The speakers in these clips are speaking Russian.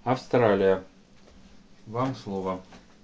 Австралия. Вам слово.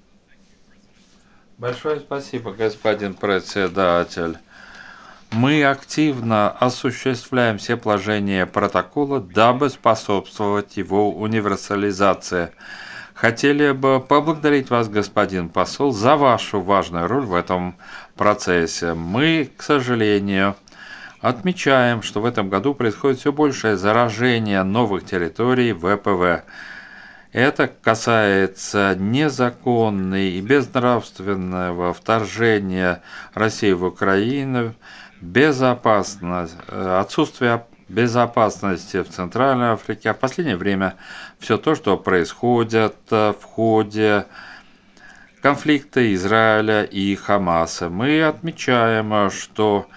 Большое спасибо, господин председатель. Мы активно осуществляем все положения протокола, дабы способствовать его универсализации. Хотели бы поблагодарить вас, господин посол, за вашу важную роль в этом процессе. Мы, к сожалению, отмечаем, что в этом году происходит все большее заражение новых территорий ВПВ. Это касается незаконного и безнравственного вторжения России в Украину, отсутствие безопасности в Центральной Африке, а в последнее время все то, что происходит в ходе конфликта Израиля и Хамаса. Мы отмечаем, что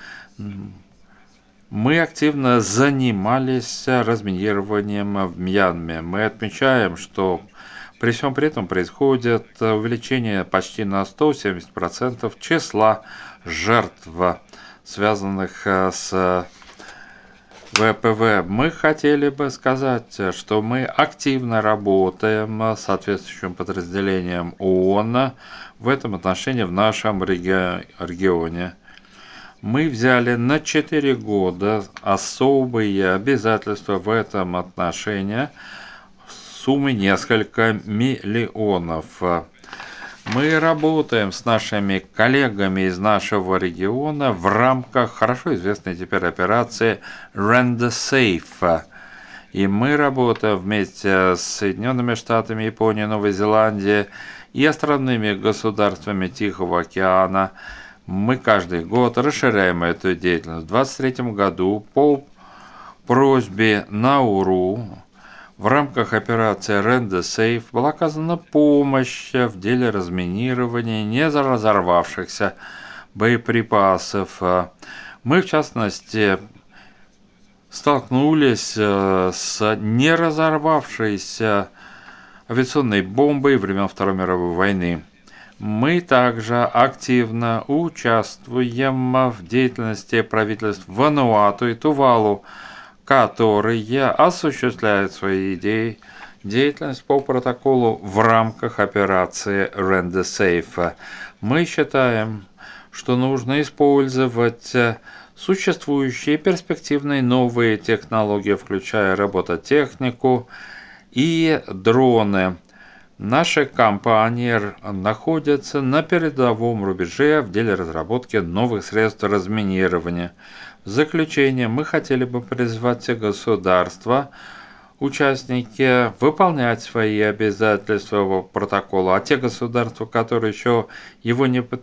мы активно занимались разминированием в Мьянме. Мы отмечаем, что при всем при этом происходит увеличение почти на 170% числа жертв, связанных с ВПВ. Мы хотели бы сказать, что мы активно работаем с соответствующим подразделением ООН в этом отношении в нашем регионе. Мы взяли на 4 года особые обязательства в этом отношении суммой несколько миллионов. Мы работаем с нашими коллегами из нашего региона в рамках хорошо известной теперь операции Render Safe. И мы работаем вместе с Соединенными Штатами, Японией, Новой Зеландией и островными государствами Тихого океана. Мы каждый год расширяем эту деятельность. В 2023 году по просьбе Науру в рамках операции Render Safe была оказана помощь в деле разминирования не разорвавшихся боеприпасов. Мы, в частности, столкнулись с неразорвавшейся авиационной бомбой времен Второй мировой войны. Мы также активно участвуем в деятельности правительств Вануату и Тувалу, которые осуществляют свои деятельность по протоколу в рамках операции Render Safe. Мы считаем, что нужно использовать существующие перспективные новые технологии, включая робототехнику и дроны. Наши компании находятся на передовом рубеже в деле разработки новых средств разминирования. В заключение мы хотели бы призвать все государства, участники, выполнять свои обязательства по протоколу, а те государства, которые еще его не